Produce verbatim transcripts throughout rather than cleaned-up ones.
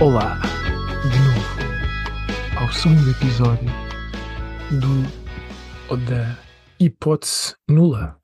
Olá, de novo, ao segundo episódio do ou da Hipótese Nula.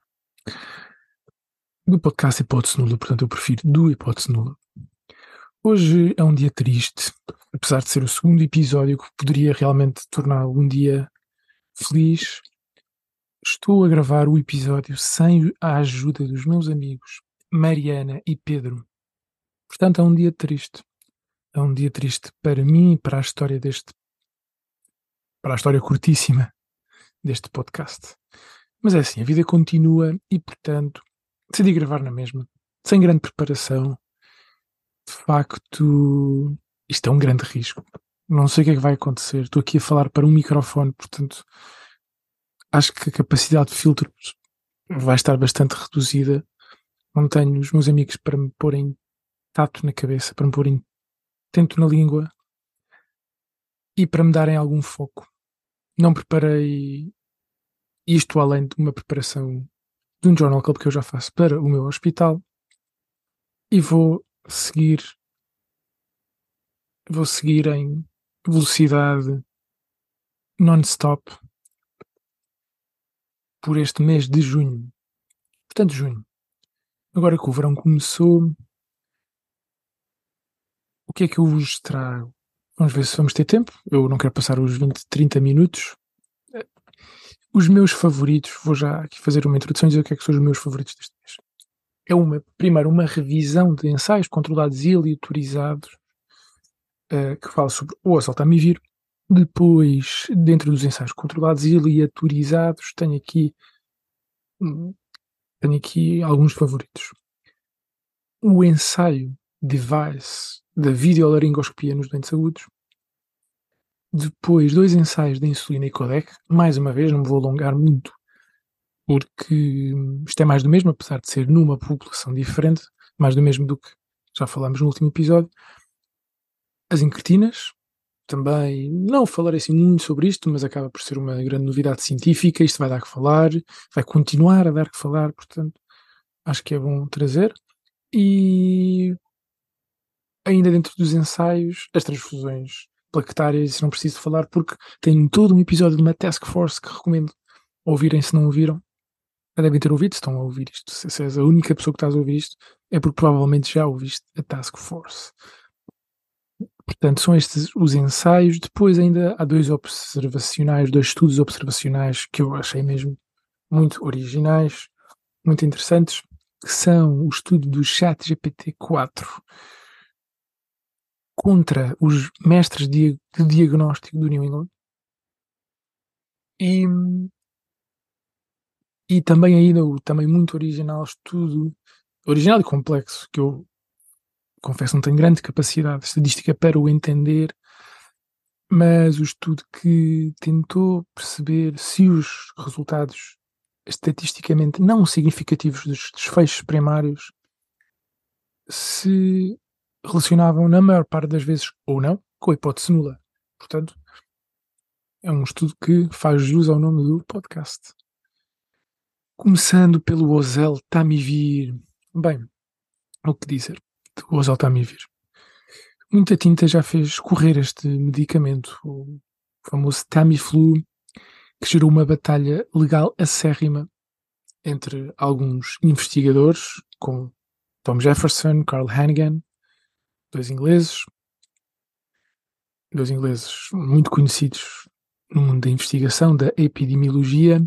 Do podcast Hipótese Nula, portanto eu prefiro do Hipótese Nula. Hoje é um dia triste, apesar de ser o segundo episódio que poderia realmente tornar algum dia feliz. Estou a gravar o episódio sem a ajuda dos meus amigos Mariana e Pedro. Portanto é um dia triste. É um dia triste para mim e para a história deste para a história curtíssima deste podcast. Mas é assim, a vida continua e, portanto, decidi gravar na mesma, sem grande preparação. De facto, isto é um grande risco. Não sei o que é que vai acontecer. Estou aqui a falar para um microfone, portanto, acho que a capacidade de filtro vai estar bastante reduzida. Não tenho os meus amigos para me porem tato na cabeça, para me porem tento na língua e para me darem algum foco. Não preparei isto além de uma preparação de um journal club que eu já faço para o meu hospital e vou seguir vou seguir em velocidade non-stop por este mês de junho. Portanto, junho. Agora que o verão começou, o que é que eu vos trago? Vamos ver se vamos ter tempo. Eu não quero passar os vinte, trinta minutos. Os meus favoritos, vou já aqui fazer uma introdução e dizer o que é que são os meus favoritos deste mês. É uma, primeiro, uma revisão de ensaios controlados e aleatorizados uh, que fala sobre o oseltamivir. Depois, dentro dos ensaios controlados e aleatorizados, tenho aqui, tenho aqui alguns favoritos. O ensaio device da videolaringoscopia nos dentes agudos. Depois, dois ensaios de insulina e codec. Mais uma vez, não me vou alongar muito, porque isto é mais do mesmo, apesar de ser numa população diferente, mais do mesmo do que já falámos no último episódio. As incretinas, também não falarei assim muito sobre isto, mas acaba por ser uma grande novidade científica. Isto vai dar que falar, vai continuar a dar que falar, portanto, acho que é bom trazer. E ainda dentro dos ensaios, as transfusões plaquetárias, não preciso falar porque tem todo um episódio de uma Task Force que recomendo ouvirem se não ouviram. Já devem ter ouvido, se estão a ouvir isto. Se és a única pessoa que estás a ouvir isto, é porque provavelmente já ouviste a Task Force. Portanto, são estes os ensaios. Depois ainda há dois observacionais, dois estudos observacionais que eu achei mesmo muito originais, muito interessantes, que são o estudo do Chat G P T quatro contra os mestres de diagnóstico do New England e, e também ainda o também muito original estudo, original e complexo, que eu confesso não tenho grande capacidade estatística para o entender, mas o estudo que tentou perceber se os resultados estatisticamente não significativos dos desfechos primários se relacionavam na maior parte das vezes ou não com a hipótese nula. Portanto, é um estudo que faz jus ao nome do podcast. Começando pelo oseltamivir. Bem, o que dizer do oseltamivir? Muita tinta já fez correr este medicamento, o famoso Tamiflu, que gerou uma batalha legal acérrima entre alguns investigadores, como Tom Jefferson, Carl Hannigan, dois ingleses, dois ingleses muito conhecidos no mundo da investigação, da epidemiologia,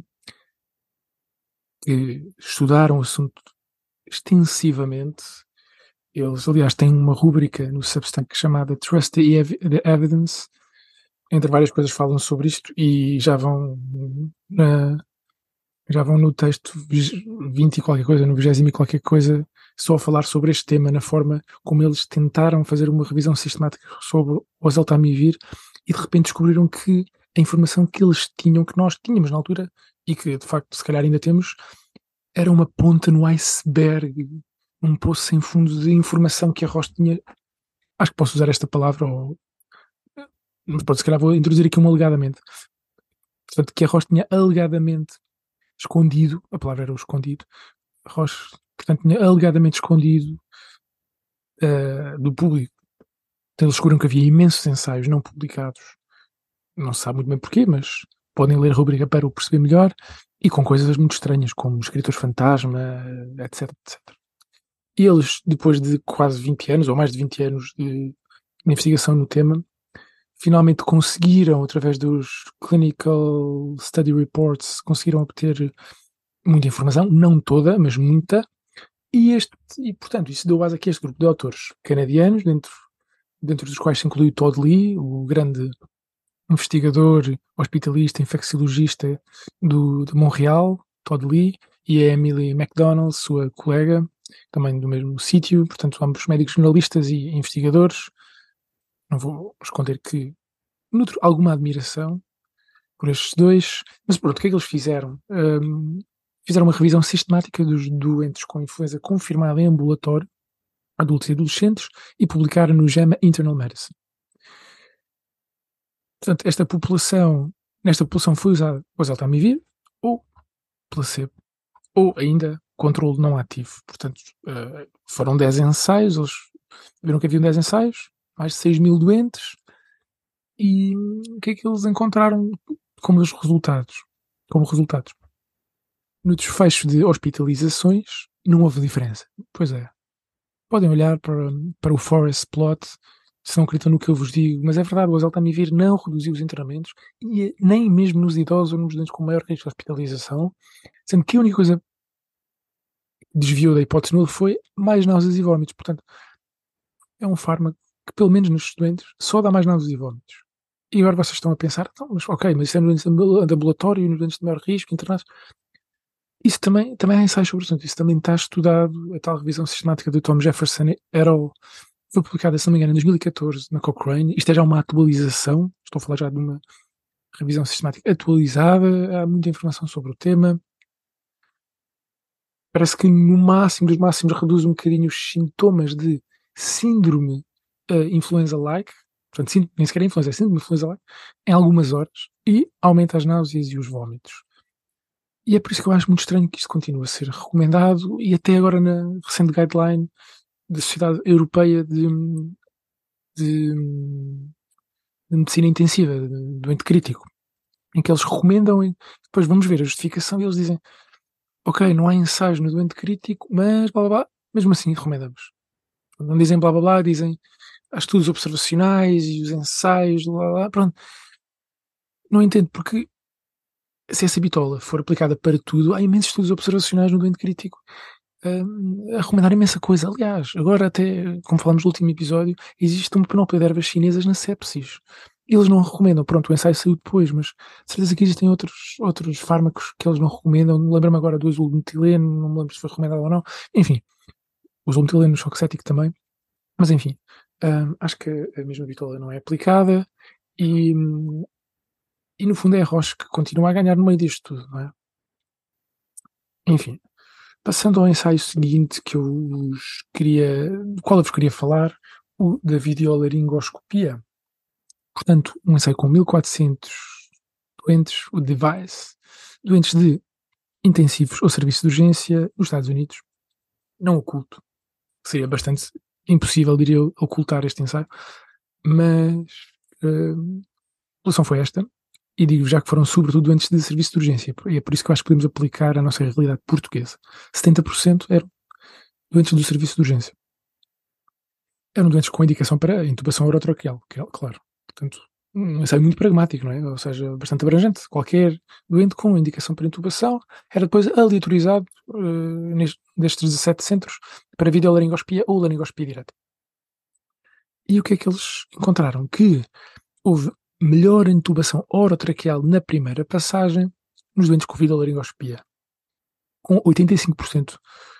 que estudaram o assunto extensivamente. Eles, aliás, têm uma rúbrica no Substack chamada Trust the Evidence. Entre várias coisas falam sobre isto e já vão na, já vão no texto vinte e qualquer coisa, no vigésimo e qualquer coisa, só a falar sobre este tema, na forma como eles tentaram fazer uma revisão sistemática sobre o oseltamivir e de repente descobriram que a informação que eles tinham, que nós tínhamos na altura e que de facto se calhar ainda temos, era uma ponta no iceberg, um poço sem fundo de informação que a Roche tinha. Acho que posso usar esta palavra, ou mas pode, se calhar vou introduzir aqui um alegadamente. Portanto, que a Roche tinha alegadamente escondido, a palavra era o escondido, a Roche, portanto, tinha alegadamente escondido uh, do público Então, eles descobriram que havia imensos ensaios não publicados, não se sabe muito bem porquê, mas podem ler a rubrica para o perceber melhor, e com coisas muito estranhas, como escritores fantasma, etc, etcétera. E eles, depois de quase vinte anos, ou mais de vinte anos de investigação no tema, finalmente conseguiram, através dos Clinical Study Reports, conseguiram obter muita informação, não toda, mas muita, e, este, e portanto isso deu base aqui a este grupo de autores canadianos, dentro, dentro dos quais se inclui o Todd Lee, o grande investigador, hospitalista, infecciologista do, de Montreal, Todd Lee, e a Emily McDonald, sua colega, também do mesmo sítio, portanto ambos médicos jornalistas e investigadores. Não vou esconder que nutro alguma admiração por estes dois, mas pronto, o que é que eles fizeram? Um, fizeram uma revisão sistemática dos doentes com influenza confirmada em ambulatório, adultos e adolescentes, e publicaram no JAMA Internal Medicine. Portanto, esta população, nesta população foi usada o oseltamivir ou placebo, ou ainda controle não ativo. Portanto, uh, foram dez ensaios, eles viram que haviam dez ensaios, mais de seis mil doentes, e o que é que eles encontraram como os resultados? Como resultados? No desfecho de hospitalizações, não houve diferença. Pois é. Podem olhar para, para o Forest Plot, se não acreditam no que eu vos digo, mas é verdade, o oseltamivir não reduziu os internamentos, e nem mesmo nos idosos ou nos doentes com maior risco de hospitalização, sendo que a única coisa que desviou da hipótese nula foi mais náuseas e vômitos. Portanto, é um fármaco que, pelo menos nos doentes, só dá mais náuseas e vômitos. E agora vocês estão a pensar, então, mas ok, mas isso é nos doentes de ambulatório e nos doentes de maior risco, internados. Isso também, também há ensaios sobre o assunto, isso também está estudado, a tal revisão sistemática de Tom Jefferson et al. Foi publicada, se não me engano, em dois mil e catorze na Cochrane. Isto é já uma atualização, estou a falar já de uma revisão sistemática atualizada, há muita informação sobre o tema. Parece que no máximo dos máximos reduz um bocadinho os sintomas de síndrome uh, influenza-like, portanto, sim, nem sequer é influenza, é síndrome influenza-like, em algumas horas, e aumenta as náuseas e os vômitos. E é por isso que eu acho muito estranho que isto continue a ser recomendado, e até agora na recente guideline da Sociedade Europeia de, de, de Medicina Intensiva, de doente crítico, em que eles recomendam, e depois vamos ver a justificação, e eles dizem, ok, não há ensaios no doente crítico, mas blá blá blá, mesmo assim recomendamos. Não dizem blá blá blá, dizem há estudos observacionais e os ensaios, blá blá blá, pronto. Não entendo, porque se essa bitola for aplicada para tudo, há imensos estudos observacionais no doente crítico um, a recomendar imensa coisa. Aliás, agora até, como falámos no último episódio, existe uma panóplia de ervas chinesas na sepsis. Eles não recomendam, pronto, o ensaio saiu depois, mas de certeza que existem outros, outros fármacos que eles não recomendam. Lembro-me agora do azulmetileno, não me lembro se foi recomendado ou não. Enfim, o azulmetileno no choque cético também. Mas enfim, um, acho que a mesma bitola não é aplicada, e, e no fundo é a Roche que continua a ganhar no meio disto tudo, não é? Enfim, passando ao ensaio seguinte que eu vos queria, do qual eu vos queria falar, o da videolaringoscopia. Portanto, um ensaio com mil e quatrocentos doentes, o device, doentes de intensivos ou serviço de urgência nos Estados Unidos, não oculto. Seria bastante impossível, diria eu, ocultar este ensaio, mas uh, a solução foi esta, e digo já que foram sobretudo doentes de serviço de urgência, e é por isso que eu acho que podemos aplicar a nossa realidade portuguesa. setenta por cento eram doentes do serviço de urgência. Eram doentes com indicação para intubação orotraqueal, que é, claro. Portanto, um ensaio muito pragmático, não é? Ou seja, bastante abrangente. Qualquer doente com indicação para intubação era depois aleatorizado uh, nestes, destes dezassete centros para videolaringoscopia ou laringoscopia direta. E o que é que eles encontraram? Que houve melhor intubação orotraqueal na primeira passagem nos doentes com videolaringoscopia, com oitenta e cinco por cento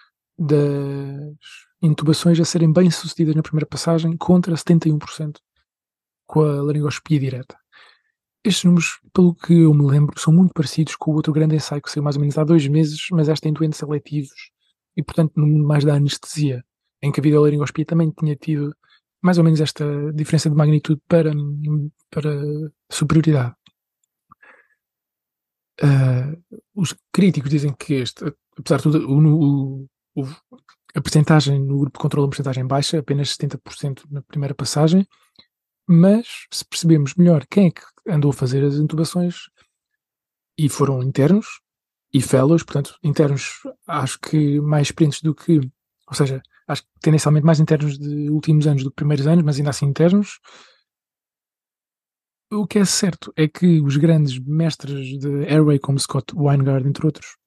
das intubações a serem bem sucedidas na primeira passagem contra setenta e um por cento com a laringoscopia direta. Estes números, pelo que eu me lembro, são muito parecidos com o outro grande ensaio que saiu mais ou menos há dois meses, mas esta em doentes seletivos e, portanto, no mundo mais da anestesia, em que a videolaringoscopia também tinha tido mais ou menos esta diferença de magnitude para, para superioridade. Uh, os críticos dizem que este, apesar de tudo, o, o, o, a percentagem no grupo de controle é uma percentagem baixa, apenas setenta por cento na primeira passagem, mas se percebemos melhor quem é que andou a fazer as intubações e foram internos e fellows, portanto, internos acho que mais experientes do que, ou seja, acho que tendencialmente mais internos de últimos anos do que primeiros anos, mas ainda assim internos. O que é certo é que os grandes mestres de Airway, como Scott Weingart, entre outros,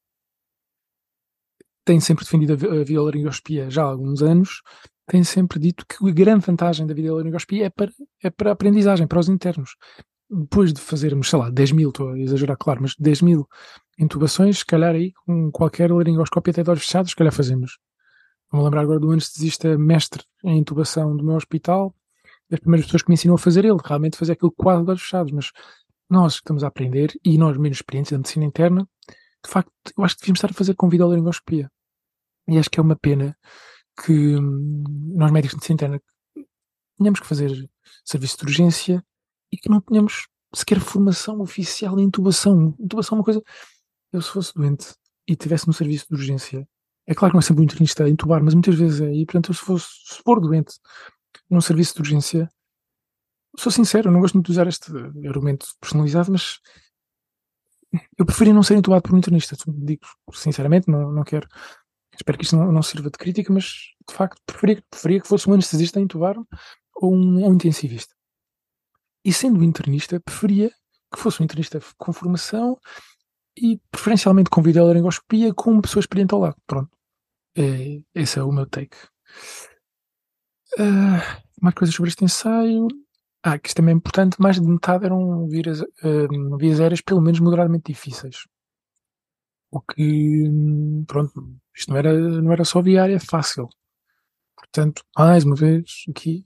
têm sempre defendido a videolaringoscopia já há alguns anos, têm sempre dito que a grande vantagem da videolaringoscopia é para, é para a aprendizagem, para os internos. Depois de fazermos, sei lá, dez mil, estou a exagerar, claro, mas dez mil intubações, se calhar aí, com qualquer laringoscópia até de olhos fechados, se calhar fazemos. Vou lembrar agora do anestesista mestre em intubação do meu hospital, das primeiras pessoas que me ensinou a fazer ele, realmente fazer aquilo quase de olhos fechados, mas nós que estamos a aprender, e nós menos experientes da medicina interna, de facto, eu acho que devíamos estar a fazer com videolaringoscopia. E acho que é uma pena que hum, nós médicos de medicina interna tenhamos que fazer serviço de urgência e que não tenhamos sequer formação oficial em intubação. Intubação é uma coisa... Eu, se fosse doente e tivesse no serviço de urgência, é claro que não é sempre um internista a intubar, mas muitas vezes é, e portanto, eu, se, fosse, se for doente num serviço de urgência, sou sincero, eu não gosto muito de usar este argumento personalizado, mas eu preferia não ser intubado por um internista. Digo sinceramente, não, não quero... Espero que isto não, não sirva de crítica, mas de facto preferia, preferia que fosse um anestesista a intubar ou um, ou um intensivista. E sendo um internista, preferia que fosse um internista com formação e preferencialmente com videolaringoscopia com uma pessoa experiente ao lado. Pronto. É, esse é o meu take. Uh, mais coisas sobre este ensaio. Ah, que isto também é importante, mais de metade eram vias, uh, vias aéreas pelo menos moderadamente difíceis. O que, pronto, isto não era, não era só via aérea fácil. Portanto, mais uma vez, aqui,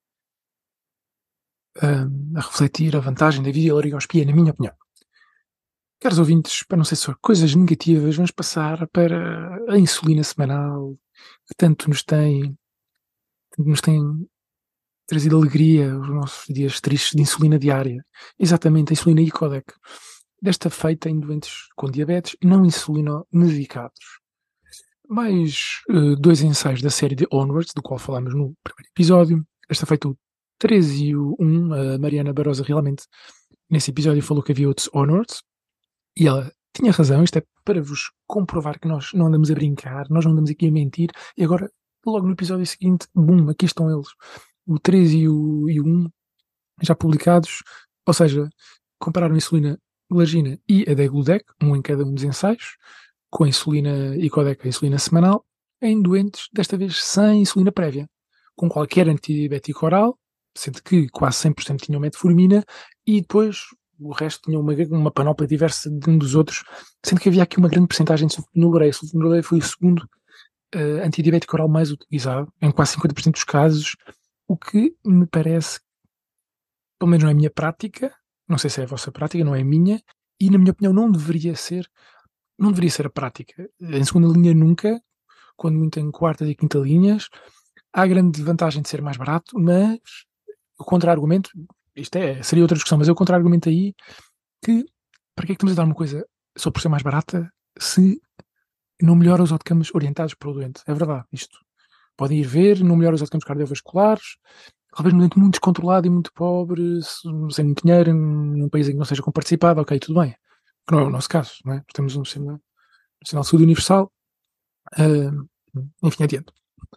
uh, a refletir a vantagem da videolaringoscopia, na minha opinião. Caros ouvintes, para não ser só coisas negativas, vamos passar para a insulina semanal, que tanto nos tem, tanto nos tem trazido alegria os nossos dias tristes de insulina diária. Exatamente, a insulina Icodec. Desta feita em doentes com diabetes não insulino-medicados. Mais uh, dois ensaios da série de Onwards, do qual falámos no primeiro episódio. Esta feita o treze e o um, a Mariana Barosa realmente, nesse episódio, falou que havia outros Onwards. E ela tinha razão, isto é para vos comprovar que nós não andamos a brincar, nós não andamos aqui a mentir, e agora, logo no episódio seguinte, bum, aqui estão eles, o treze e o, e o um, já publicados, ou seja, compararam a insulina glargina e a Degludec, um em cada um dos ensaios, com a insulina Icodec, a insulina semanal, em doentes, desta vez sem insulina prévia, com qualquer antidiabético oral, sendo que quase cem por cento tinham metformina, e depois o resto tinha uma, uma panóplia diversa de um dos outros, sendo que havia aqui uma grande percentagem de sulfonilureia. A sulfonilureia foi o segundo uh, antidiabético oral mais utilizado, em quase cinquenta por cento dos casos, o que me parece, pelo menos não é a minha prática, não sei se é a vossa prática, não é a minha, e na minha opinião não deveria ser, não deveria ser a prática. Em segunda linha nunca, quando muito em quarta e quinta linhas, há a grande vantagem de ser mais barato, mas o contra-argumento, isto é, seria outra discussão, mas é o contra-argumento aí que, para que é que estamos a dar uma coisa só por ser mais barata se não melhora os outcomes orientados para o doente? É verdade, isto. Podem ir ver, não melhora os outcomes cardiovasculares, talvez um doente muito descontrolado e muito pobre, sem muito dinheiro, num país em que não seja comparticipado, ok, tudo bem. Que não é o nosso caso, não é? Temos um sistema nacional de saúde universal, uh, enfim, adiante.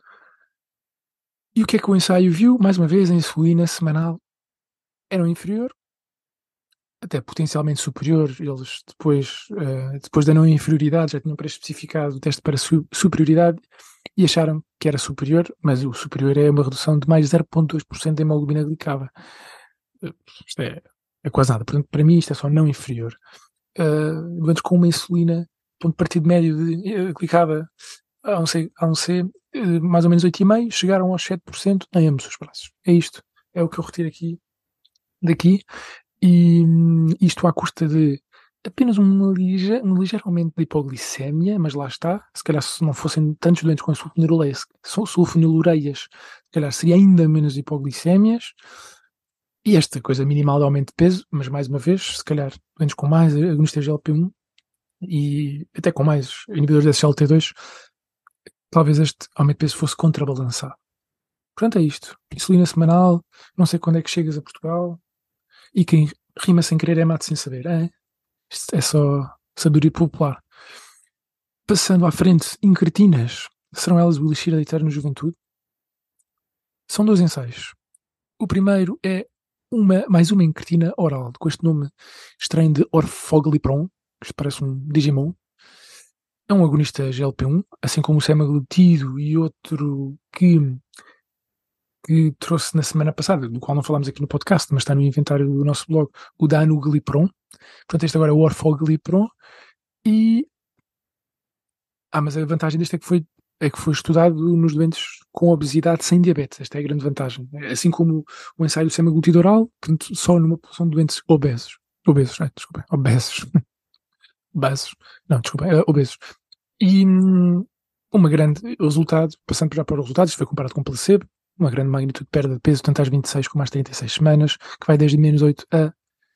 E o que é que o ensaio viu? Mais uma vez, a insulina semanal era um inferior, até potencialmente superior. Eles depois, uh, depois da não inferioridade, já tinham pré-especificado o teste para su superioridade e acharam que era superior, mas o superior é uma redução de mais zero vírgula dois por cento da hemoglobina glicada. Uh, isto é, é quase nada. Portanto, para mim isto é só não inferior. Uh, doentes com uma insulina, ponto de partida médio de, uh, glicada a um C, a um C uh, mais ou menos oito vírgula cinco por cento, chegaram aos sete por cento em ambos os braços. É isto. É o que eu retiro aqui daqui. E isto à custa de apenas um ligeiro, um ligeiro aumento de hipoglicemia, mas lá está, se calhar se não fossem tantos doentes com sulfonilureias, sulfonilureias, se calhar seria ainda menos hipoglicémias, e esta coisa minimal de aumento de peso, mas mais uma vez, se calhar doentes com mais agonistas de G L P um e até com mais inibidores de S G L T dois, talvez este aumento de peso fosse contrabalançado. Portanto, é isto. Insulina semanal, não sei quando é que chegas a Portugal, e quem rima sem querer é mate sem saber. É, isto é só sabedoria popular. Passando à frente, incretinas. Serão elas o elixir da eterna juventude? São dois ensaios. O primeiro é uma, mais uma incretina oral, com este nome estranho de Orfoglipron, que parece um Digimon. É um agonista G L P um, assim como o semaglutido e outro que, que trouxe na semana passada, do qual não falámos aqui no podcast, mas está no inventário do nosso blog, o Danuglipron. Portanto, este agora é o Orfoglipron. E... Ah, mas a vantagem deste é que foi, é que foi estudado nos doentes com obesidade sem diabetes. Esta é a grande vantagem. Assim como o ensaio do semaglutido oral, portanto, só numa população de doentes obesos. Obesos, né? Desculpa, obesos. Obesos. Não, desculpa, é, obesos. E hum, uma grande resultado, passando já para os resultados, foi comparado com placebo, uma grande magnitude de perda de peso, tanto às vinte e seis como às trinta e seis semanas, que vai desde menos oito a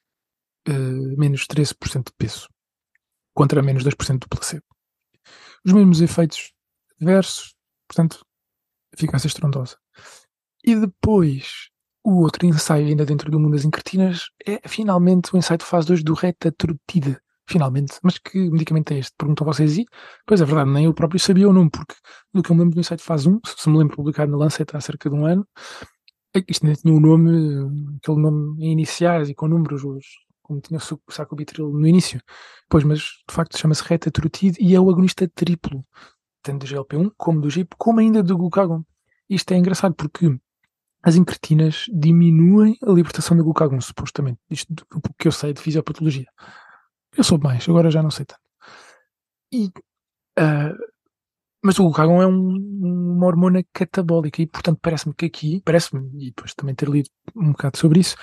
uh, menos treze por cento de peso, contra menos dois por cento do placebo. Os mesmos efeitos adversos, portanto, eficácia estrondosa. E depois, o outro ensaio, ainda dentro do mundo das incretinas, é finalmente o ensaio de fase dois do retatrutide. Finalmente. Mas que medicamento é este? Perguntam vocês e, pois é verdade, nem eu próprio sabia o nome, porque do que eu me lembro do ensaio de fase um, se me lembro publicado na Lancet há cerca de um ano, isto ainda tinha um nome, aquele nome em iniciais e com números, como tinha o sacubitril no início. Pois, mas de facto chama-se retatrutide e é o agonista triplo, tanto do G L P um, como do G I P, como ainda do glucagon. Isto é engraçado porque as incretinas diminuem a libertação do glucagon, supostamente. Isto do que eu sei de fisiopatologia. Eu soube mais, agora já não sei tanto. E, uh, mas o glucagon é um, uma hormona catabólica e, portanto, parece-me que aqui, parece-me, e depois também ter lido um bocado sobre isso,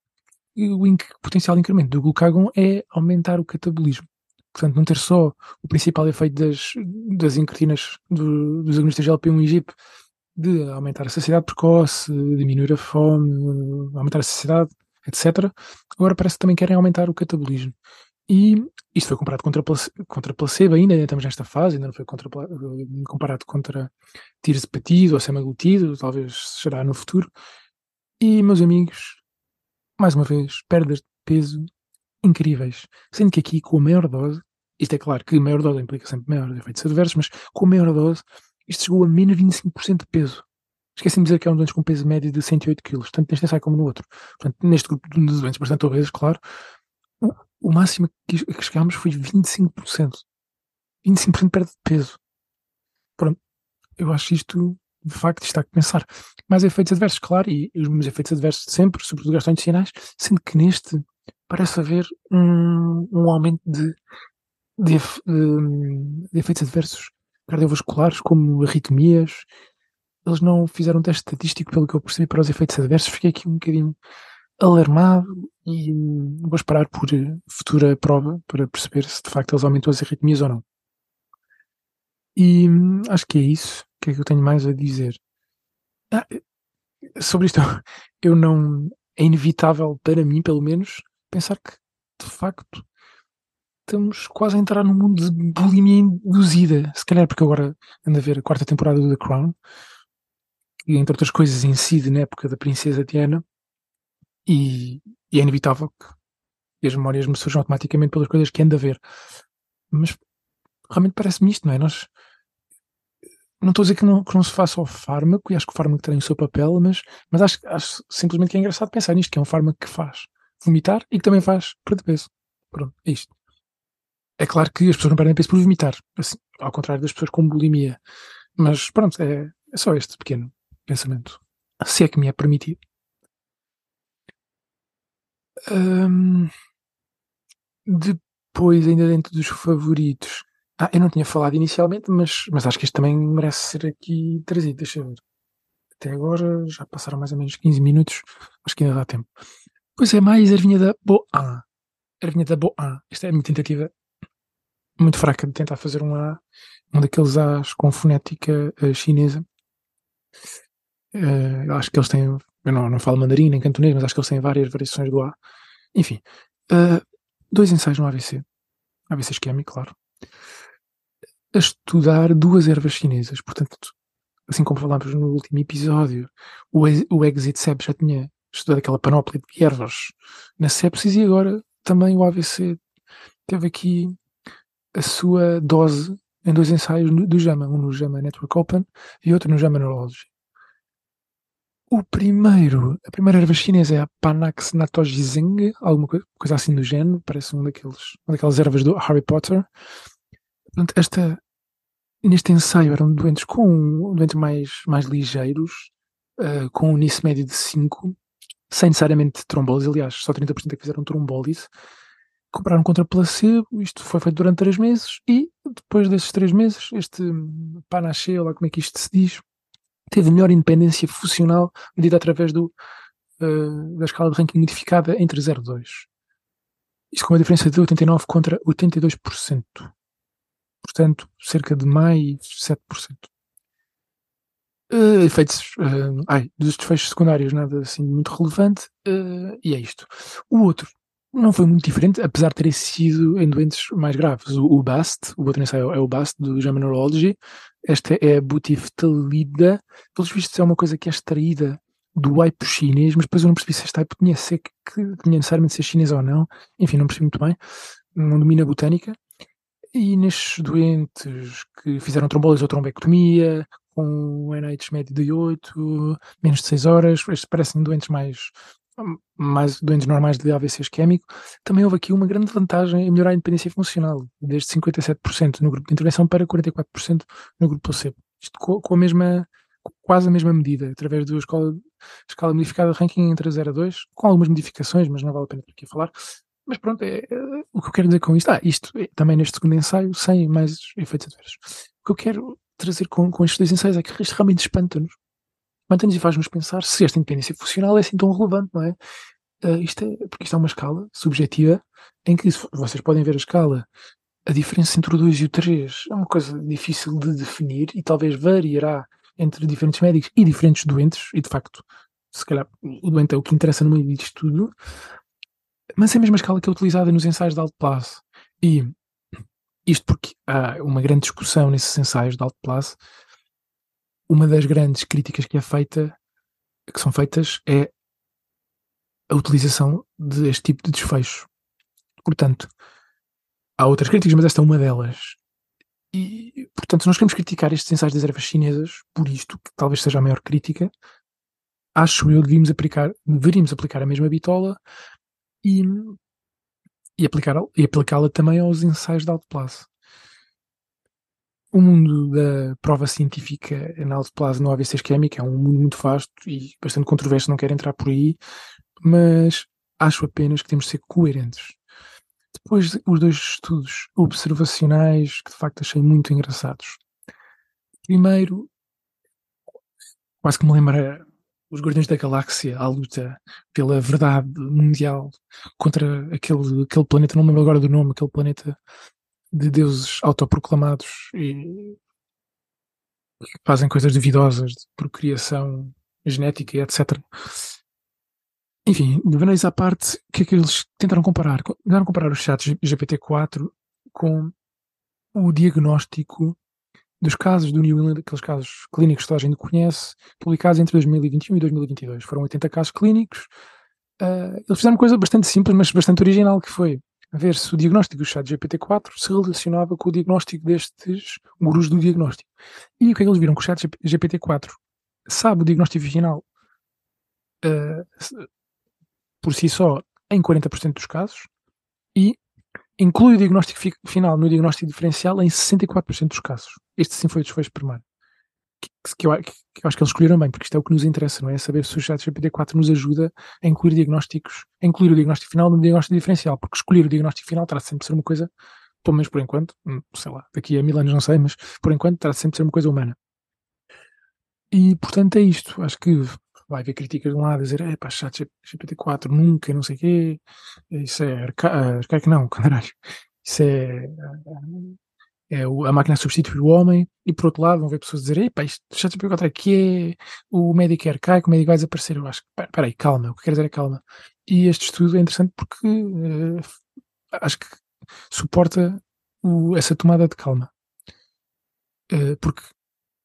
o inc potencial incremento do glucagon é aumentar o catabolismo. Portanto, não ter só o principal efeito das, das incretinas, do, dos agonistas G L P um e G I P, de aumentar a saciedade precoce, diminuir a fome, aumentar a saciedade, etcétera. Agora parece que também querem aumentar o catabolismo. E isto foi comparado contra, contra placebo ainda, ainda estamos nesta fase, ainda não foi contra, comparado contra tirzepatide ou semaglutido, talvez será no futuro. E, meus amigos, mais uma vez, perdas de peso incríveis. Sendo que aqui, com a maior dose, isto é claro que a maior dose implica sempre maiores efeitos adversos, mas com a maior dose, isto chegou a menos vinte e cinco por cento de peso. Esqueci-me de dizer que é um doentes com peso médio de cento e oito quilos, tanto neste ensaio como no outro. Portanto, neste grupo de doentes bastante obesos, claro, o, o máximo que, que chegámos foi vinte e cinco por cento. vinte e cinco por cento de perda de peso. Pronto, eu acho isto, de facto, está a pensar. Mais efeitos adversos, claro, e os mesmos efeitos adversos de sempre, sobretudo gastrointestinais, sendo que neste parece haver um, um aumento de, de, de, de efeitos adversos cardiovasculares, como arritmias. Eles não fizeram um teste estatístico, pelo que eu percebi, para os efeitos adversos. Fiquei aqui um bocadinho alarmado e vou esperar por futura prova para perceber se de facto eles aumentam as arritmias ou não. E acho que é isso. O que é que eu tenho mais a dizer? Ah, sobre isto, eu não. É inevitável para mim, pelo menos, pensar que de facto estamos quase a entrar num mundo de bulimia induzida. Se calhar porque agora ando a ver a quarta temporada do The Crown, que entre outras coisas incide na época da Princesa Diana, e, e é inevitável que as memórias me surjam automaticamente pelas coisas que ando a ver. Mas realmente parece-me isto, não é? Nós. Não estou a dizer que não, que não se faça ao fármaco, e acho que o fármaco tem o seu papel, mas, mas acho, acho simplesmente que é engraçado pensar nisto, que é um fármaco que faz vomitar e que também faz perder peso. Pronto, é isto. É claro que as pessoas não perdem peso por vomitar, assim, ao contrário das pessoas com bulimia. Mas pronto, é, é só este pequeno pensamento. Se é que me é permitido. Hum, depois, ainda dentro dos favoritos. Ah, eu não tinha falado inicialmente, mas, mas acho que este também merece ser aqui trazido. Deixa eu ver. Até agora já passaram mais ou menos quinze minutos, acho que ainda dá tempo. Pois é, mais ervinha da Boa. Ervinha da Boa. Esta é a minha tentativa muito fraca de tentar fazer um A, um daqueles A's com fonética uh, chinesa. Uh, acho que eles têm, eu não, não falo mandarim nem cantonês, mas acho que eles têm várias variações do A. Enfim, uh, dois ensaios no A V C, A V C isquémico, claro, a estudar duas ervas chinesas, portanto, assim como falámos no último episódio, o, o Exit S E P já tinha estudado aquela panóplia de erros na sepsis e agora também o A V C teve aqui a sua dose em dois ensaios do JAMA, um no JAMA Network Open e outro no JAMA Neurology. O primeiro, a primeira erva chinesa é a Panax natogizeng, alguma coisa, coisa assim do género, parece um daqueles, uma daquelas ervas do Harry Potter. Portanto, esta, neste ensaio eram doentes com doentes mais, mais ligeiros, uh, com um NICE médio de cinco, sem necessariamente trombólise, aliás, só trinta por cento é que fizeram trombólise. Compararam contra placebo, isto foi feito durante três meses e depois desses três meses, este Panache, ou lá como é que isto se diz, teve melhor independência funcional medida através do, uh, da escala de ranking modificada entre zero e dois. Isto com uma diferença de oitenta e nove por cento contra oitenta e dois por cento. Portanto, cerca de mais sete por cento. Uh, efeitos, uh, ai, dos desfechos secundários, nada assim muito relevante, uh, e é isto. O outro não foi muito diferente, apesar de ter sido em doentes mais graves. O, o B A S T, o outro ensaio é o B A S T do JAMA Neurology. Esta é a butiftalida. Pelos vistos é uma coisa que é extraída do aipo chinês, mas depois eu não percebi se este aipo tinha, ser, que, tinha necessariamente ser chinês ou não. Enfim, não percebi muito bem. Não domino a botânica. E nestes doentes que fizeram trombólise ou trombectomia, com um N H médio de oito, menos de seis horas, estes parecem doentes mais, mais doentes normais de A V C isquémico, também houve aqui uma grande vantagem em melhorar a independência funcional, desde cinquenta e sete por cento no grupo de intervenção para quarenta e quatro por cento no grupo placebo. Isto com, com a mesma, quase a mesma medida, através da escala, escala modificada de ranking entre zero a dois, com algumas modificações, mas não vale a pena aqui falar. Mas pronto, é, é, o que eu quero dizer com isto, ah, isto é, também neste segundo ensaio, sem mais efeitos adversos. O que eu quero trazer com, com estes dois ensaios é que isto realmente espanta-nos. Espanta-nos e faz-nos pensar se esta independência funcional é assim tão relevante, não é? Uh, isto é porque isto é uma escala subjetiva em que vocês podem ver a escala, a diferença entre o dois e o três é uma coisa difícil de definir e talvez variará entre diferentes médicos e diferentes doentes, e de facto, se calhar o doente é o que interessa no meio disto tudo. Mas é a mesma escala que é utilizada nos ensaios de alto plazo. E isto porque há uma grande discussão nesses ensaios de alto plazo. Uma das grandes críticas que é feita, que são feitas, é a utilização deste tipo de desfecho. Portanto, há outras críticas, mas esta é uma delas. E, portanto, nós queremos criticar estes ensaios das ervas chinesas por isto, que talvez seja a maior crítica. Acho eu devíamos aplicar, deveríamos aplicar a mesma bitola e, e, aplicar, e aplicá-la também aos ensaios de alto plazo. O mundo da prova científica em alto plazo no A V C isquémico é um mundo muito vasto e bastante controverso, não quero entrar por aí, mas acho apenas que temos de ser coerentes. Depois, os dois estudos observacionais que de facto achei muito engraçados. Primeiro, quase que me lembra os Guardiões da Galáxia, à luta pela verdade mundial contra aquele, aquele planeta, não me lembro agora do nome, aquele planeta de deuses autoproclamados e fazem coisas duvidosas de procriação genética e etcétera. Enfim, de maneira à parte, o que é que eles tentaram comparar? Tentaram comparar os chats G P T quatro com o diagnóstico dos casos do New England, aqueles casos clínicos que toda a gente conhece, publicados entre dois mil e vinte e um e dois mil e vinte e dois. Foram oitenta casos clínicos. Uh, eles fizeram uma coisa bastante simples, mas bastante original, que foi ver se o diagnóstico do chat G P T quatro se relacionava com o diagnóstico destes gurus do diagnóstico. E o que é que eles viram? Que o chat G P T quatro sabe o diagnóstico final uh, por si só em quarenta por cento dos casos e inclui o diagnóstico fi final no diagnóstico diferencial em sessenta e quatro por cento dos casos. Este sim foi o desfecho primário. Que, que, eu, que, que eu acho que eles escolheram bem, porque isto é o que nos interessa, não é? Saber se o chat G P T quatro nos ajuda a incluir diagnósticos, a incluir o diagnóstico final no diagnóstico diferencial, porque escolher o diagnóstico final terá sempre de ser uma coisa, pelo menos por enquanto, sei lá, daqui a mil anos não sei, mas por enquanto terá sempre de ser uma coisa humana. E portanto é isto. Acho que vai haver críticas de um lado a dizer, é pá, chat G P T quatro nunca, não sei o quê, isso é arca arcaico, não, caralho, isso é, é a máquina a substituir o homem, e por outro lado vão ver pessoas dizer, epá, isto chat G P T quatro aqui é, o médico é arcaico, o médico vai desaparecer. Eu acho que, espera aí, calma, o que quero dizer é calma. E este estudo é interessante porque uh, acho que suporta o, essa tomada de calma. Uh, porque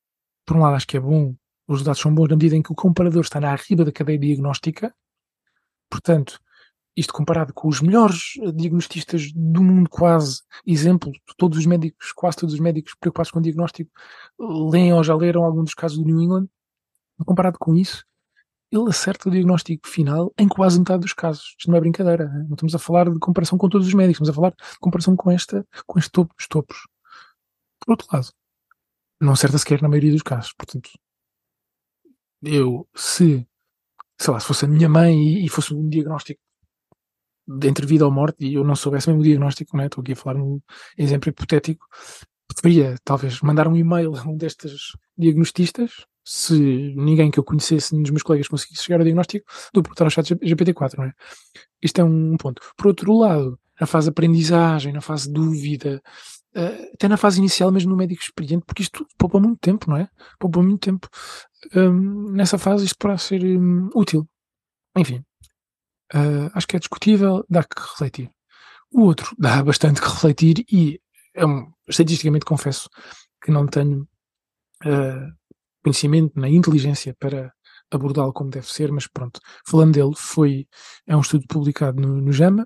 por um lado acho que é bom, os resultados são bons na medida em que o comparador está na arriba da cadeia diagnóstica, portanto, isto comparado com os melhores eh, diagnostistas do mundo quase, exemplo, todos os médicos, quase todos os médicos preocupados com o diagnóstico, leem ou já leram algum dos casos do New England, comparado com isso, ele acerta o diagnóstico final em quase metade dos casos. Isto não é brincadeira, né? Não estamos a falar de comparação com todos os médicos, estamos a falar de comparação com esta, com este topo dos topos. Por outro lado, não acerta sequer na maioria dos casos, portanto, eu, se, sei lá, se fosse a minha mãe e, e fosse um diagnóstico de entre vida ou morte e eu não soubesse mesmo o diagnóstico, não é? Estou aqui a falar num exemplo hipotético, preferia talvez mandar um e-mail a um destes diagnostistas, se ninguém que eu conhecesse, nenhum dos meus colegas conseguisse chegar ao diagnóstico, do que perguntar ao chat G P T quatro, não é? Isto é um ponto. Por outro lado, na fase de aprendizagem, na fase de dúvida, uh, até na fase inicial mesmo no médico experiente, porque isto poupa muito tempo, não é? Poupa muito tempo. Um, nessa fase isto poderá ser um, útil. Enfim, uh, acho que é discutível, dá que refletir. O outro dá bastante que refletir e é um, estatisticamente confesso que não tenho uh, conhecimento nem inteligência para abordá-lo como deve ser, mas pronto, falando dele, foi, é um estudo publicado no, no JAMA,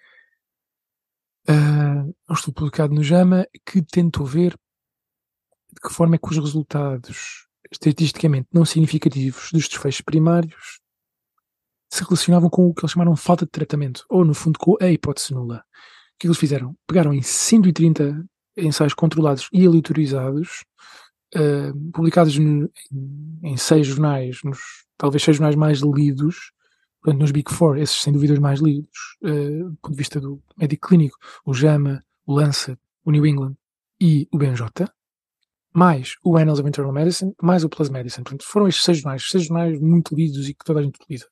uh, é um estudo publicado no JAMA que tentou ver de que forma é que os resultados estatisticamente não significativos dos desfechos primários se relacionavam com o que eles chamaram falta de tratamento, ou no fundo com a hipótese nula. O que eles fizeram? Pegaram em cento e trinta ensaios controlados e aleatorizados, uh, publicados no, em, em seis jornais, nos talvez seis jornais mais lidos, portanto nos Big Four, esses sem dúvida os mais lidos, uh, do ponto de vista do médico clínico, o JAMA, o Lancet, o New England e o B M J, mais o Annals of Internal Medicine, mais o Plus Medicine. Portanto, foram estes seis jornais, seis jornais muito lidos e que toda a gente utiliza.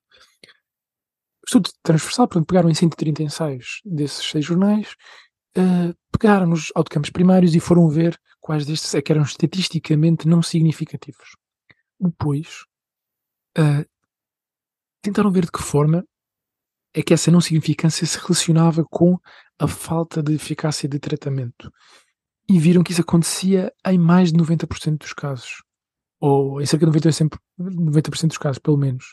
Estudo transversal, portanto, pegaram em cento e trinta ensaios desses seis jornais, uh, pegaram nos autocampos primários e foram ver quais destes é que eram estatisticamente não significativos. Depois, uh, tentaram ver de que forma é que essa não significância se relacionava com a falta de eficácia de tratamento. E viram que isso acontecia em mais de noventa por cento dos casos. Ou em cerca de noventa por cento dos casos, pelo menos.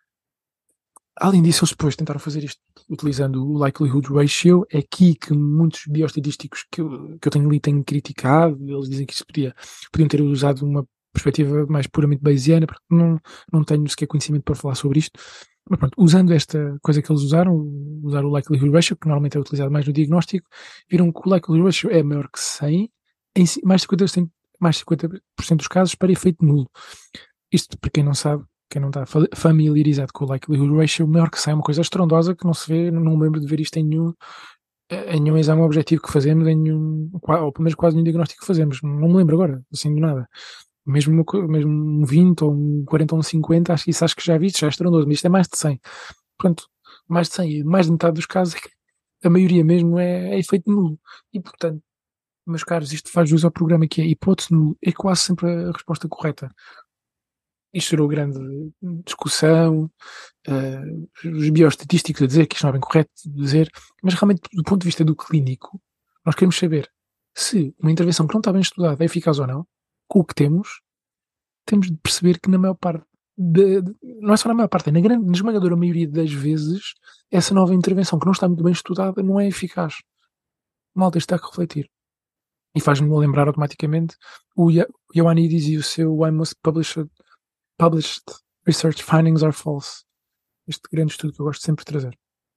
Além disso, eles depois tentaram fazer isto utilizando o likelihood ratio. É aqui que muitos bioestatísticos que eu, que eu tenho ali têm criticado. Eles dizem que isso podia, podiam ter usado uma perspectiva mais puramente bayesiana. Não, não tenho sequer conhecimento para falar sobre isto. Mas pronto, usando esta coisa que eles usaram, usar o likelihood ratio, que normalmente é utilizado mais no diagnóstico, viram que o likelihood ratio é maior que cem, em mais de cinquenta por cento, mais de cinquenta por cento dos casos para efeito nulo. Isto, para quem não sabe, quem não está familiarizado com o likelihood ratio, maior que cem é uma coisa estrondosa que não se vê, não me lembro de ver isto em nenhum, em nenhum exame objetivo que fazemos, em nenhum, ou pelo menos quase nenhum diagnóstico que fazemos. Não me lembro agora, assim de nada. Mesmo, mesmo um vinte ou um quarenta ou um cinquenta, acho que isso acho que já viste, já é estrondoso, mas isto é mais de cem. Portanto, mais de cem, mais de metade dos casos, a maioria mesmo é, é efeito nulo. E portanto, meus caros, isto faz jus ao programa que é hipótese nulo, é quase sempre a resposta correta. Isto gerou grande discussão, uh, os bioestatísticos a dizer que isto não é bem correto dizer, mas realmente do ponto de vista do clínico, nós queremos saber se uma intervenção que não está bem estudada é eficaz ou não. Com o que temos, temos de perceber que na maior parte, de, de, não é só na maior parte, é na, grande, na esmagadora maioria das vezes, essa nova intervenção que não está muito bem estudada não é eficaz. Malta, isto está a refletir. E faz-me lembrar automaticamente o Ioannidis e o seu Why Most Published, published Research Findings Are False. Este grande estudo que eu gosto sempre de trazer.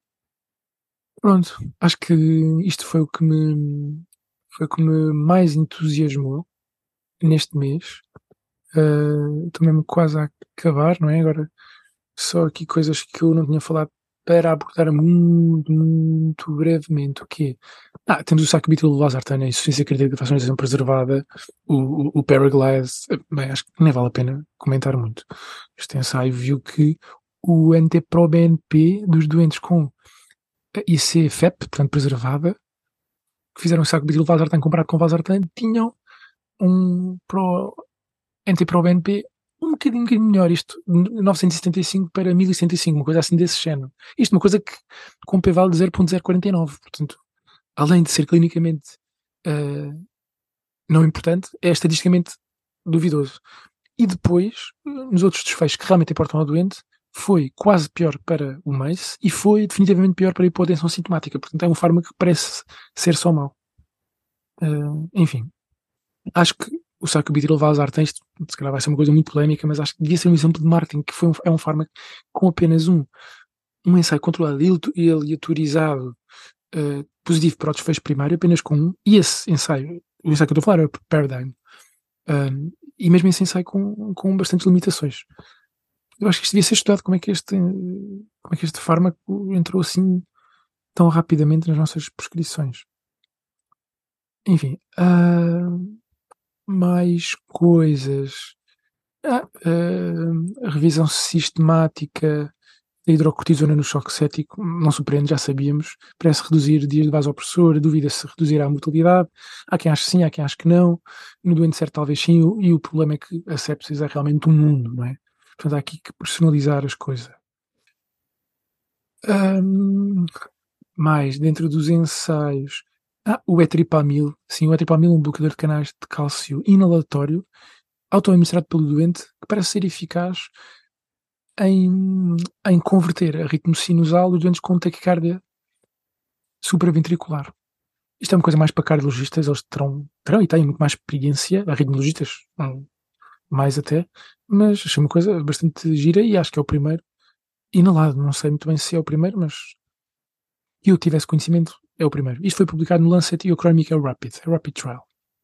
Pronto, acho que isto foi o que me, foi o que me mais entusiasmou neste mês. Uh, estou mesmo quase a acabar, não é? Agora só aqui coisas que eu não tinha falado para abordar muito, muito brevemente. O quê? Ah, temos o sacubitril valsartana, a insuficiência cardíaca de fracionalização preservada, o, o, o Paraglide. Bem, acho que nem vale a pena comentar muito. Este ensaio viu que o N T-pro B N P dos doentes com I C F E P, portanto preservada, que fizeram o sacubitril valsartana comparado com valsartana, tinham um pro N T-pro B N P um bocadinho, um bocadinho melhor, isto novecentos e setenta e cinco para mil e setenta e cinco, uma coisa assim desse género. Isto é uma coisa que com um p-value de zero ponto zero quarenta e nove, portanto, além de ser clinicamente uh, não importante, é estatisticamente duvidoso. e depois, nos outros desfechos que realmente importam ao doente, foi quase pior para o MACE e foi definitivamente pior para a hipotensão sintomática. Portanto, é um fármaco que parece ser só mau. Uh, enfim, acho que o sacubitril valsartan, isto se calhar vai ser uma coisa muito polémica, mas acho que devia ser um exemplo de marketing, que foi um, é um fármaco com apenas um, um ensaio controlado e aleatorizado uh, positivo para o desfecho primário, apenas com um, e esse ensaio, o ensaio que eu estou a falar é o Paradigm, uh, e mesmo esse ensaio com, com bastantes limitações. Eu acho que isto devia ser estudado, como é que este, como é que este fármaco entrou assim tão rapidamente nas nossas prescrições. Enfim, uh, mais coisas. Ah, uh, a revisão sistemática da hidrocortisona no choque cético, não surpreende, já sabíamos, parece reduzir dias de vasopressor, dúvida se reduzirá a mortalidade, há quem ache que sim, há quem ache que não, no doente certo talvez sim, e o problema é que a sepsis é realmente um mundo, não é? Portanto, há aqui que personalizar as coisas. Um, mais, dentro dos ensaios, ah, o etripamil, sim, o etripamil é um bloqueador de canais de cálcio inalatório, auto-administrado pelo doente, que parece ser eficaz em, em converter a ritmo sinusal dos doentes com taquicardia supraventricular. Isto é uma coisa mais para cardiologistas, eles terão, terão e têm muito mais experiência, arritmologistas, mais até, mas achei uma coisa bastante gira e acho que é o primeiro inalado, não sei muito bem se é o primeiro, mas que eu tivesse conhecimento, é o primeiro. Isto foi publicado no Lancet Euchromic Rapid, a Rapid Trial.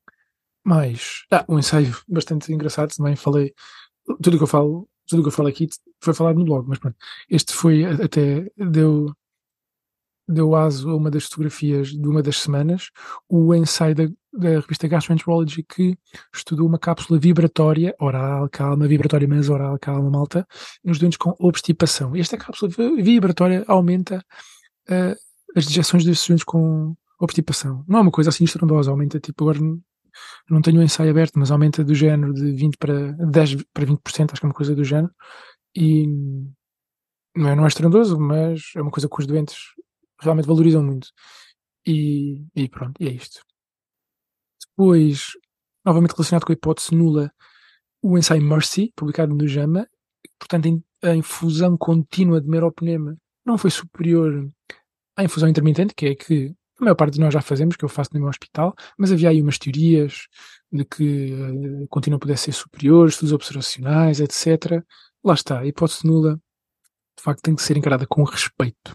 Mas, ah, um ensaio bastante engraçado, também falei, tudo o que eu falo, tudo o que eu falo aqui foi falado no blog, mas pronto, este foi, até deu, deu aso a uma das fotografias de uma das semanas, o ensaio da, da revista Gastroenterology que estudou uma cápsula vibratória, oral, calma, vibratória mas oral, calma, malta, nos doentes com obstipação. Esta cápsula vibratória aumenta uh, as dejeções destes doentes com obstipação. Não é uma coisa assim estrondosa, aumenta tipo, agora não tenho o ensaio aberto, mas aumenta do género de vinte para dez para vinte por cento, acho que é uma coisa do género, e não é, não é estrondoso, mas é uma coisa que os doentes realmente valorizam muito. E, e pronto, e é isto. Depois, novamente relacionado com a hipótese nula, o ensaio Mercy, publicado no JAMA, portanto a infusão contínua de meropenema não foi superior à infusão intermitente, que é que a maior parte de nós já fazemos, que eu faço no meu hospital, mas havia aí umas teorias de que uh, contínua pudesse ser superior, estudos observacionais, etcétera. Lá está, a hipótese nula, de facto, tem que ser encarada com respeito.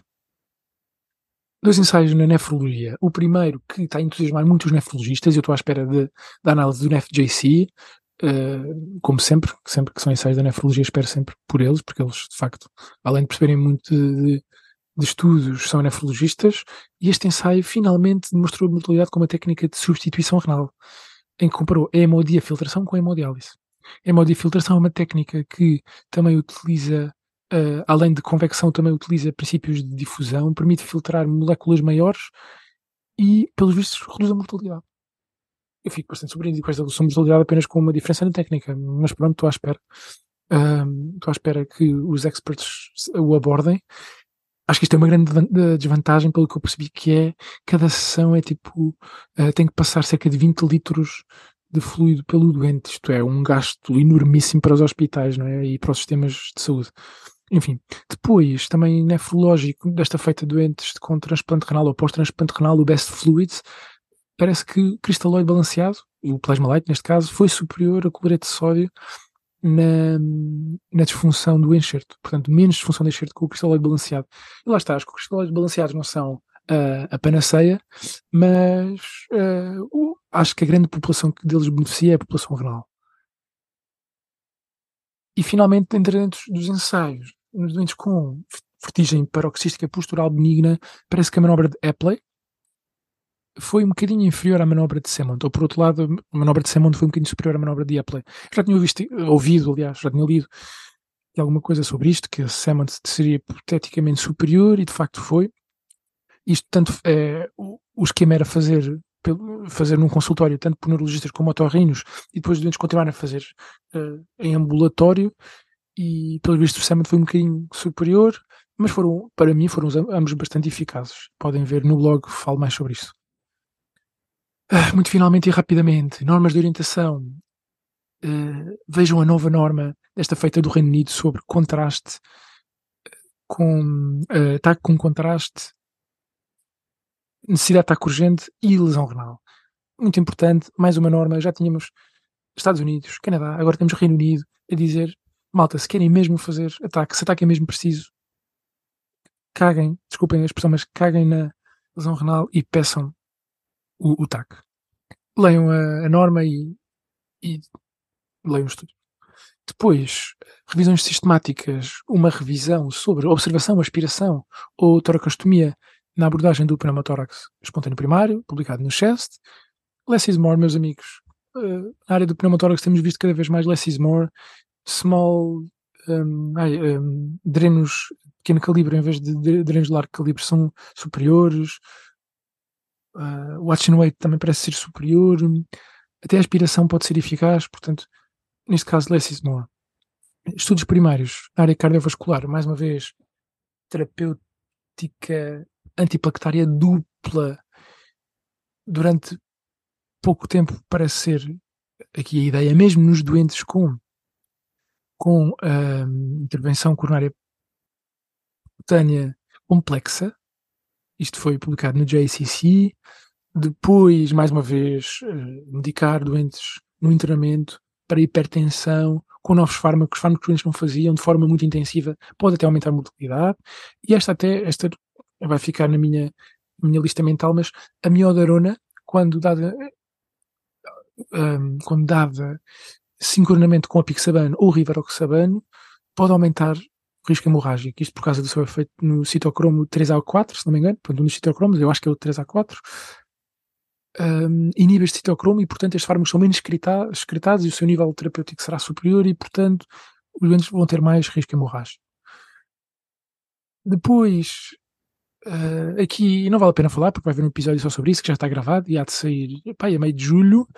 Dois ensaios na nefrologia. O primeiro, que está a entusiasmar muitos nefrologistas, e eu estou à espera de, da análise do N E F J C, uh, como sempre, sempre que são ensaios da nefrologia, espero sempre por eles, porque eles, de facto, além de perceberem muito de, de estudos, são nefrologistas, e este ensaio finalmente demonstrou a mortalidade com uma técnica de substituição renal, em que comparou a hemodiafiltração com a hemodiálise. A hemodiafiltração é uma técnica que também utiliza, uh, além de convecção, também utiliza princípios de difusão, permite filtrar moléculas maiores e, pelos vistos, reduz a mortalidade. Eu fico bastante surpreendido com esta redução de mortalidade apenas com uma diferença na técnica, mas pronto, estou à espera. Uh, estou à espera que os experts o abordem. Acho que isto é uma grande desvantagem, pelo que eu percebi, que é cada sessão é tipo, uh, tem que passar cerca de vinte litros de fluido pelo doente, isto é, um gasto enormíssimo para os hospitais, não é? E para os sistemas de saúde. Enfim, depois, também nefrológico, desta feita de doentes com transplante renal ou pós-transplante renal, o Best Fluids, parece que o cristalóide balanceado, o plasma light neste caso, foi superior a cloreto de sódio Na, na disfunção do enxerto, portanto, menos disfunção do enxerto com o cristalóide balanceado. E lá está, os cristalóides balanceados não são uh, a panaceia, mas uh, uh, acho que a grande população que deles beneficia é a população renal. E finalmente, dentro dos ensaios, nos doentes com vertigem paroxística postural benigna, parece que a manobra de Epley foi um bocadinho inferior à manobra de Semont, ou por outro lado, a manobra de Semont foi um bocadinho superior à manobra de Epley. Já tinha visto, ouvido, aliás, já tinha lido alguma coisa sobre isto, que a Semont seria hipoteticamente superior, e de facto foi. Isto tanto é, o, o esquema era fazer, fazer num consultório, tanto por neurologistas como otorrinos, e depois os doentes continuaram a fazer uh, em ambulatório, e pelo visto o Semont foi um bocadinho superior, mas foram, para mim foram ambos bastante eficazes. Podem ver no blog, falo mais sobre isso. Uh, muito finalmente e rapidamente, normas de orientação. uh, vejam a nova norma desta feita do Reino Unido sobre contraste com uh, ataque com contraste, necessidade de ataque urgente e lesão renal. Muito importante, mais uma norma, já tínhamos Estados Unidos, Canadá, agora temos Reino Unido a dizer, malta, se querem mesmo fazer ataque, se ataque é mesmo preciso, caguem, desculpem a expressão, mas caguem na lesão renal e peçam o, o T A C. Leiam a, a norma e, e leiam o estudo. Depois, revisões sistemáticas, uma revisão sobre observação, aspiração ou toracostomia na abordagem do pneumotórax espontâneo primário, publicado no CHEST. Less is more, meus amigos. Uh, na área do pneumotórax temos visto cada vez mais less is more, small um, ai, um, drenos de pequeno calibre em vez de drenos de largo calibre são superiores. Uh, o watch and wait também parece ser superior. Até a aspiração pode ser eficaz, portanto, neste caso, less is more. Estudos primários na área cardiovascular, mais uma vez, terapêutica antiplaquetária dupla durante pouco tempo parece ser aqui a ideia, mesmo nos doentes com, com uh, intervenção coronária cutânea complexa. Isto foi publicado no J C C. Depois, mais uma vez, uh, medicar doentes no internamento para hipertensão, com novos fármacos, fármacos que antes não faziam, de forma muito intensiva, pode até aumentar a mortalidade. E esta até, esta vai ficar na minha, na minha lista mental, mas a miodarona, quando dada, um, quando dada sincronamente com a apixabano ou rivaroxabano, pode aumentar o risco hemorrágico. Isto por causa do seu efeito no citocromo três A quatro, se não me engano, portanto, um dos citocromos, eu acho que é o três A quatro, um, inibe este citocromo e, portanto, estes fármacos são menos excretados e o seu nível terapêutico será superior e, portanto, os doentes vão ter mais risco hemorrágico. Depois, uh, aqui não vale a pena falar, porque vai haver um episódio só sobre isso, que já está gravado e há de sair, pá, a meio de julho.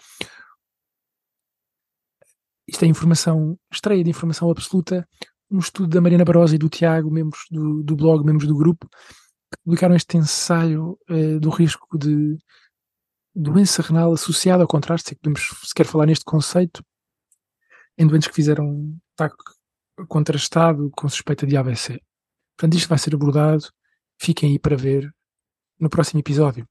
Isto é informação, estreia de informação absoluta, um estudo da Mariana Barosa e do Tiago, membros do, do blog, membros do grupo, que publicaram este ensaio uh, do risco de doença renal associada ao contraste, se podemos sequer falar neste conceito, em doentes que fizeram ataque contrastado com suspeita de A V C. Portanto, isto vai ser abordado, fiquem aí para ver no próximo episódio.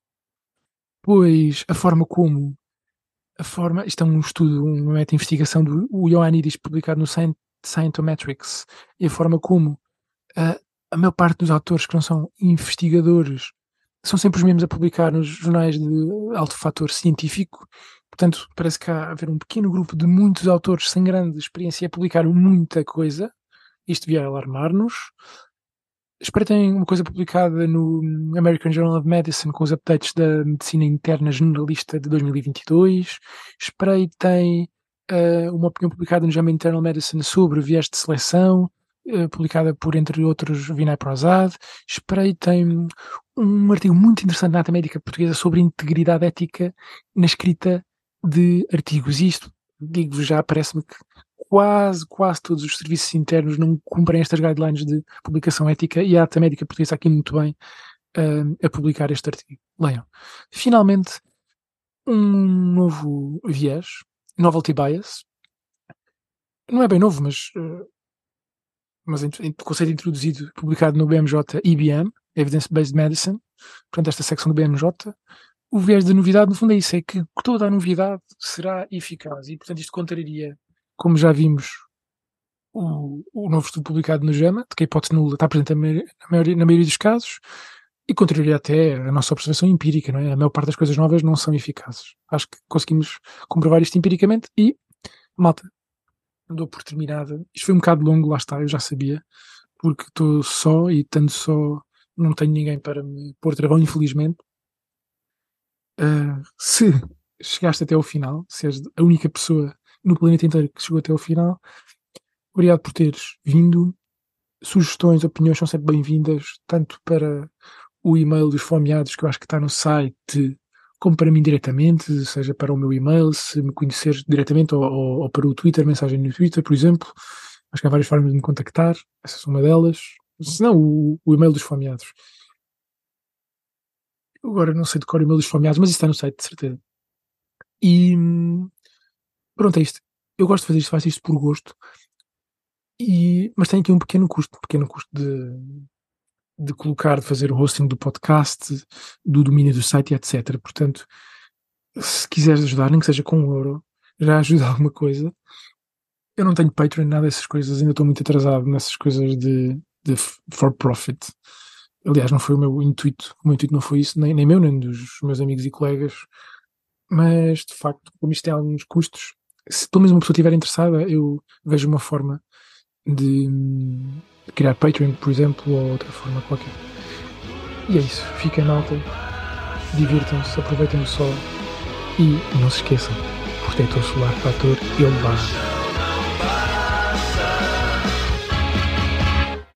Pois, a forma como, a forma, isto é um estudo, uma meta-investigação do Ioannidis, publicado no Scientometrics, e a forma como a, a maior parte dos autores que não são investigadores são sempre os mesmos a publicar nos jornais de alto fator científico. Portanto, parece que há a haver um pequeno grupo de muitos autores sem grande experiência a publicar muita coisa. Isto devia alarmar-nos. Espreitem uma coisa publicada no American Journal of Medicine com os updates da medicina interna generalista de dois mil e vinte e dois. Espreitem uh, uma opinião publicada no JAMA Internal Medicine sobre viés de seleção, uh, publicada por, entre outros, Vinay Prasad. Espreitem um artigo muito interessante na Ata Médica Portuguesa sobre integridade ética na escrita de artigos. Isto, digo-vos já, parece-me que quase, quase todos os serviços internos não cumprem estas guidelines de publicação ética e a Ata Médica Portuguesa aqui muito bem uh, a publicar este artigo. Leiam. Finalmente, um novo viés, novelty bias. Não é bem novo, mas, uh, mas o conceito introduzido, publicado no B M J E B M, Evidence-Based Medicine, portanto esta secção do B M J. O viés da novidade, no fundo é isso, é que toda a novidade será eficaz e, portanto, isto contraria, como já vimos, o, o novo estudo publicado no JAMA, de que a hipótese nula está presente na maioria, na maioria dos casos, e contraria até a nossa observação empírica, não é? A maior parte das coisas novas não são eficazes. Acho que conseguimos comprovar isto empiricamente e, malta, dou por terminada. Isto foi um bocado longo, lá está, eu já sabia, porque estou só e estando só não tenho ninguém para me pôr travão, infelizmente. Uh, se chegaste até ao final, se és a única pessoa no planeta inteiro que chegou até ao final, obrigado por teres vindo. Sugestões, opiniões são sempre bem-vindas, tanto para o e-mail dos fomeados, que eu acho que está no site, como para mim diretamente, seja para o meu e-mail, se me conheceres diretamente, ou, ou, ou para o Twitter, mensagem no Twitter, por exemplo. Acho que há várias formas de me contactar, essa é uma delas. Se não, o, o e-mail dos fomeados. Agora não sei decorar o e-mail dos fomeados, mas isso está no site, de certeza. E pronto, é isto. eu gosto de fazer isto, faço isto por gosto, e, mas tem aqui um pequeno custo, um pequeno custo de, de colocar, de fazer o hosting do podcast, do domínio do site e etcétera. Portanto, se quiseres ajudar, nem que seja com um euro, já ajuda alguma coisa. Eu não tenho Patreon, nada dessas coisas, ainda estou muito atrasado nessas coisas de, de for profit. Aliás, não foi o meu intuito, o meu intuito não foi isso, nem, nem meu, nem dos meus amigos e colegas, mas de facto, como isto tem alguns custos, se pelo menos uma pessoa estiver interessada, eu vejo uma forma de, de criar Patreon, por exemplo, ou outra forma qualquer. E é isso, fiquem na alta, divirtam-se, aproveitem o sol e não se esqueçam, protetor solar fator elevado.